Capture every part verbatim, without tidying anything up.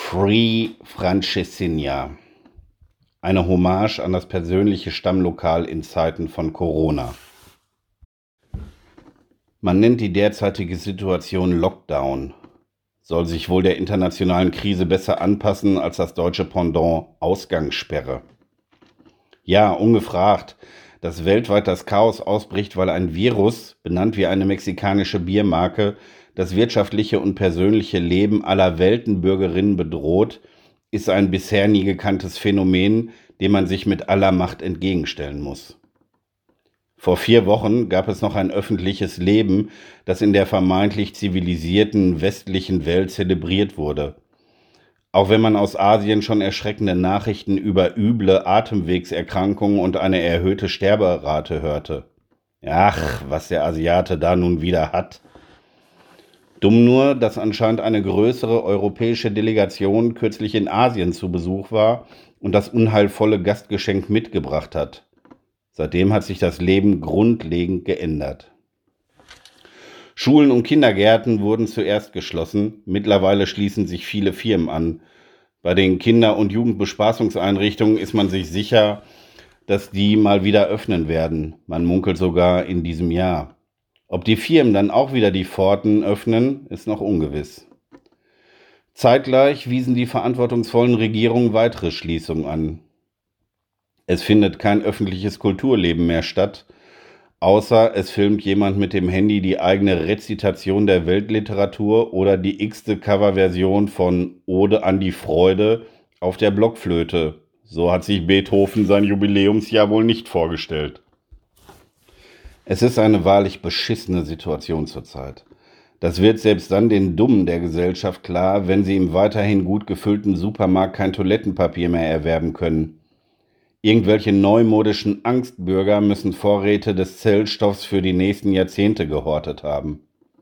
Free Francesinha. Eine Hommage an das persönliche Stammlokal in Zeiten von Corona. Man nennt die derzeitige Situation Lockdown. Soll sich wohl der internationalen Krise besser anpassen als das deutsche Pendant Ausgangssperre. Ja, ungefragt, dass weltweit das Chaos ausbricht, weil ein Virus, benannt wie eine mexikanische Biermarke, das wirtschaftliche und persönliche Leben aller Weltenbürgerinnen bedroht, ist ein bisher nie gekanntes Phänomen, dem man sich mit aller Macht entgegenstellen muss. Vor vier Wochen gab es noch ein öffentliches Leben, das in der vermeintlich zivilisierten westlichen Welt zelebriert wurde. Auch wenn man aus Asien schon erschreckende Nachrichten über üble Atemwegserkrankungen und eine erhöhte Sterberate hörte. Ach, was der Asiate da nun wieder hat. Dumm nur, dass anscheinend eine größere europäische Delegation kürzlich in Asien zu Besuch war und das unheilvolle Gastgeschenk mitgebracht hat. Seitdem hat sich das Leben grundlegend geändert. Schulen und Kindergärten wurden zuerst geschlossen, mittlerweile schließen sich viele Firmen an. Bei den Kinder- und Jugendbespaßungseinrichtungen ist man sich sicher, dass die mal wieder öffnen werden. Man munkelt sogar in diesem Jahr. Ob die Firmen dann auch wieder die Pforten öffnen, ist noch ungewiss. Zeitgleich wiesen die verantwortungsvollen Regierungen weitere Schließungen an. Es findet kein öffentliches Kulturleben mehr statt, außer es filmt jemand mit dem Handy die eigene Rezitation der Weltliteratur oder die x-te Coverversion von Ode an die Freude auf der Blockflöte. So hat sich Beethoven sein Jubiläumsjahr wohl nicht vorgestellt. Es ist eine wahrlich beschissene Situation zurzeit. Das wird selbst dann den Dummen der Gesellschaft klar, wenn sie im weiterhin gut gefüllten Supermarkt kein Toilettenpapier mehr erwerben können. Irgendwelche neumodischen Angstbürger müssen Vorräte des Zellstoffs für die nächsten Jahrzehnte gehortet haben.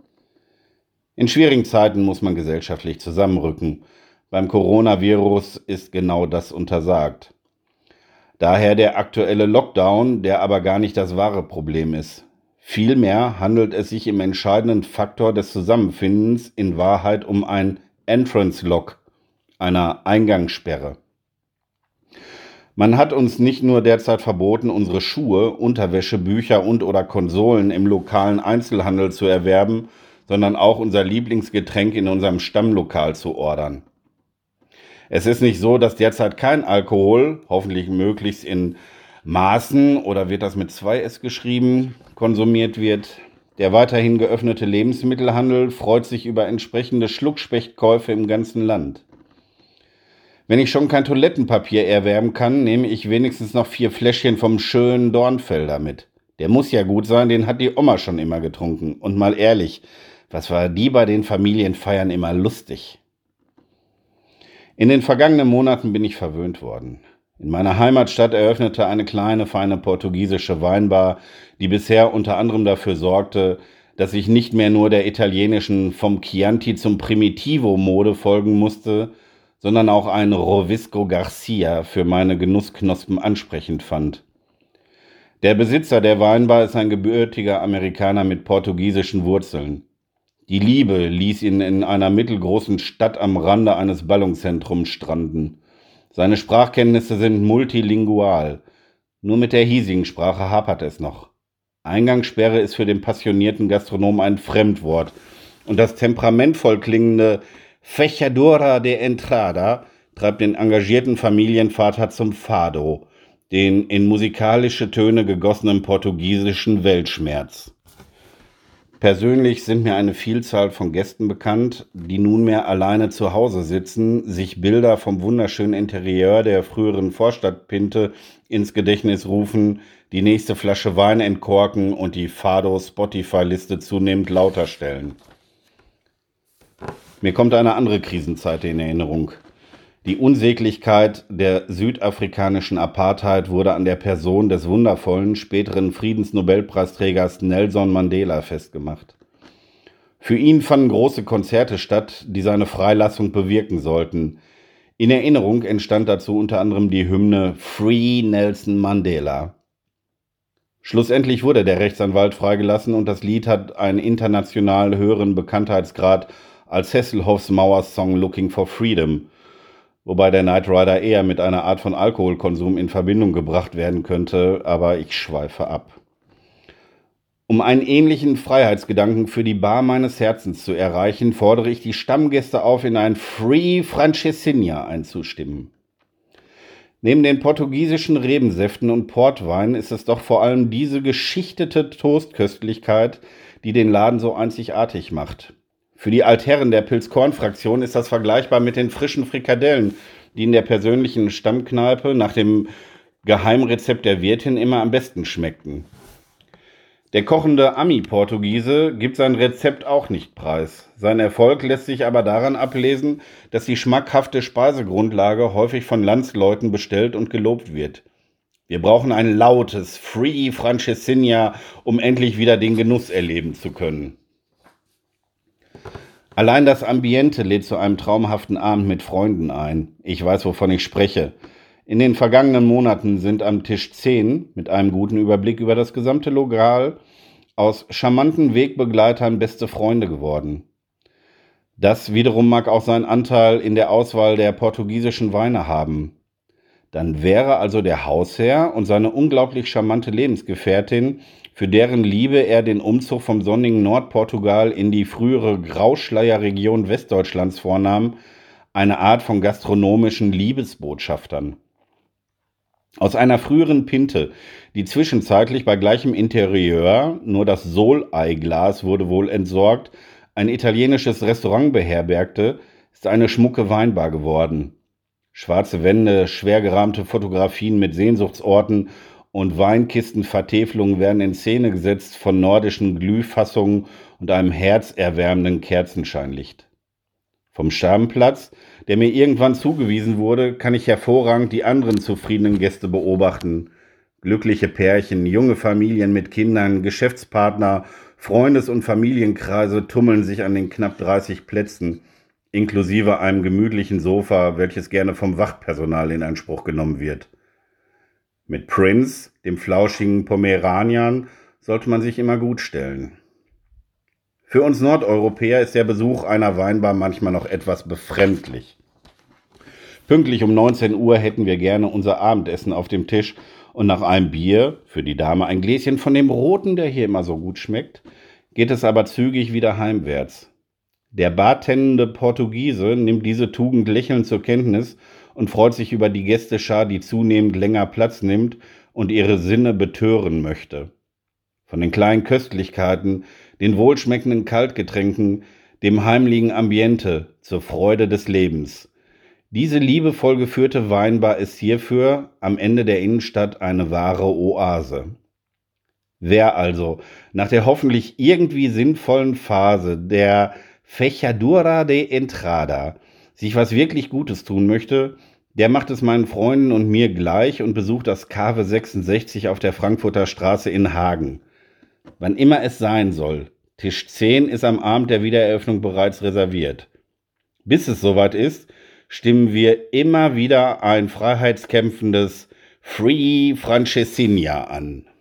In schwierigen Zeiten muss man gesellschaftlich zusammenrücken. Beim Coronavirus ist genau das untersagt. Daher der aktuelle Lockdown, der aber gar nicht das wahre Problem ist. Vielmehr handelt es sich im entscheidenden Faktor des Zusammenfindens in Wahrheit um ein Entrance Lock, einer Eingangssperre. Man hat uns nicht nur derzeit verboten, unsere Schuhe, Unterwäsche, Bücher und oder Konsolen im lokalen Einzelhandel zu erwerben, sondern auch unser Lieblingsgetränk in unserem Stammlokal zu ordern. Es ist nicht so, dass derzeit kein Alkohol, hoffentlich möglichst in Maßen oder wird das mit zwei S geschrieben, konsumiert wird. Der weiterhin geöffnete Lebensmittelhandel freut sich über entsprechende Schluckspechkäufe im ganzen Land. Wenn ich schon kein Toilettenpapier erwerben kann, nehme ich wenigstens noch vier Fläschchen vom schönen Dornfelder mit. Der muss ja gut sein, den hat die Oma schon immer getrunken. Und mal ehrlich, was war die bei den Familienfeiern immer lustig? In den vergangenen Monaten bin ich verwöhnt worden. In meiner Heimatstadt eröffnete eine kleine, feine portugiesische Weinbar, die bisher unter anderem dafür sorgte, dass ich nicht mehr nur der italienischen vom Chianti zum Primitivo-Mode folgen musste, sondern auch ein Rovisco Garcia für meine Genussknospen ansprechend fand. Der Besitzer der Weinbar ist ein gebürtiger Amerikaner mit portugiesischen Wurzeln. Die Liebe ließ ihn in einer mittelgroßen Stadt am Rande eines Ballungszentrums stranden. Seine Sprachkenntnisse sind multilingual. Nur mit der hiesigen Sprache hapert es noch. Eingangssperre ist für den passionierten Gastronomen ein Fremdwort. Und das temperamentvoll klingende Fechadura de Entrada treibt den engagierten Familienvater zum Fado, den in musikalische Töne gegossenen portugiesischen Weltschmerz. Persönlich sind mir eine Vielzahl von Gästen bekannt, die nunmehr alleine zu Hause sitzen, sich Bilder vom wunderschönen Interieur der früheren Vorstadtpinte ins Gedächtnis rufen, die nächste Flasche Wein entkorken und die Fado-Spotify-Liste zunehmend lauter stellen. Mir kommt eine andere Krisenzeit in Erinnerung. Die Unsäglichkeit der südafrikanischen Apartheid wurde an der Person des wundervollen späteren Friedensnobelpreisträgers Nelson Mandela festgemacht. Für ihn fanden große Konzerte statt, die seine Freilassung bewirken sollten. In Erinnerung entstand dazu unter anderem die Hymne Free Nelson Mandela. Schlussendlich wurde der Rechtsanwalt freigelassen und das Lied hat einen international höheren Bekanntheitsgrad als Hasselhoffs Mauersong Looking for Freedom. wobei der Knight Rider eher mit einer Art von Alkoholkonsum in Verbindung gebracht werden könnte, aber ich schweife ab. Um einen ähnlichen Freiheitsgedanken für die Bar meines Herzens zu erreichen, fordere ich die Stammgäste auf, in ein Free Francesinha einzustimmen. Neben den portugiesischen Rebensäften und Portwein ist es doch vor allem diese geschichtete Toastköstlichkeit, die den Laden so einzigartig macht. Für die Altherren der Pilz-Korn-Fraktion ist das vergleichbar mit den frischen Frikadellen, die in der persönlichen Stammkneipe nach dem Geheimrezept der Wirtin immer am besten schmeckten. Der kochende Ami-Portugiese gibt sein Rezept auch nicht preis. Sein Erfolg lässt sich aber daran ablesen, dass die schmackhafte Speisegrundlage häufig von Landsleuten bestellt und gelobt wird. Wir brauchen ein lautes Free Francesinha, um endlich wieder den Genuss erleben zu können. Allein das Ambiente lädt zu einem traumhaften Abend mit Freunden ein. Ich weiß, wovon ich spreche. In den vergangenen Monaten sind am Tisch zehn, mit einem guten Überblick über das gesamte Lokal, aus charmanten Wegbegleitern beste Freunde geworden. Das wiederum mag auch seinen Anteil in der Auswahl der portugiesischen Weine haben. Dann wäre also der Hausherr und seine unglaublich charmante Lebensgefährtin, für deren Liebe er den Umzug vom sonnigen Nordportugal in die frühere Grauschleierregion Westdeutschlands vornahm, eine Art von gastronomischen Liebesbotschaftern. Aus einer früheren Pinte, die zwischenzeitlich bei gleichem Interieur, nur das Soleiglas wurde wohl entsorgt, ein italienisches Restaurant beherbergte, ist eine schmucke Weinbar geworden. Schwarze Wände, schwer gerahmte Fotografien mit Sehnsuchtsorten und Weinkistenvertäfelungen werden in Szene gesetzt von nordischen Glühfassungen und einem herzerwärmenden Kerzenscheinlicht. Vom Stammplatz, der mir irgendwann zugewiesen wurde, kann ich hervorragend die anderen zufriedenen Gäste beobachten. Glückliche Pärchen, junge Familien mit Kindern, Geschäftspartner, Freundes- und Familienkreise tummeln sich an den knapp dreißig Plätzen, inklusive einem gemütlichen Sofa, welches gerne vom Wachpersonal in Anspruch genommen wird. Mit Prince, dem flauschigen Pomeranian, sollte man sich immer gut stellen. Für uns Nordeuropäer ist der Besuch einer Weinbar manchmal noch etwas befremdlich. Pünktlich um neunzehn Uhr hätten wir gerne unser Abendessen auf dem Tisch und nach einem Bier, für die Dame ein Gläschen von dem Roten, der hier immer so gut schmeckt, geht es aber zügig wieder heimwärts. Der bartendende Portugiese nimmt diese Tugend lächelnd zur Kenntnis und freut sich über die Gästeschar, die zunehmend länger Platz nimmt und ihre Sinne betören möchte. Von den kleinen Köstlichkeiten, den wohlschmeckenden Kaltgetränken, dem heimlichen Ambiente, zur Freude des Lebens. Diese liebevoll geführte Weinbar ist hierfür am Ende der Innenstadt eine wahre Oase. Wer also nach der hoffentlich irgendwie sinnvollen Phase der Fechadura de Entrada sich was wirklich Gutes tun möchte, der macht es meinen Freunden und mir gleich und besucht das Cave sechsundsechzig auf der Frankfurter Straße in Hagen. Wann immer es sein soll, Tisch zehn ist am Abend der Wiedereröffnung bereits reserviert. Bis es soweit ist, stimmen wir immer wieder ein freiheitskämpfendes Free Francesinha an.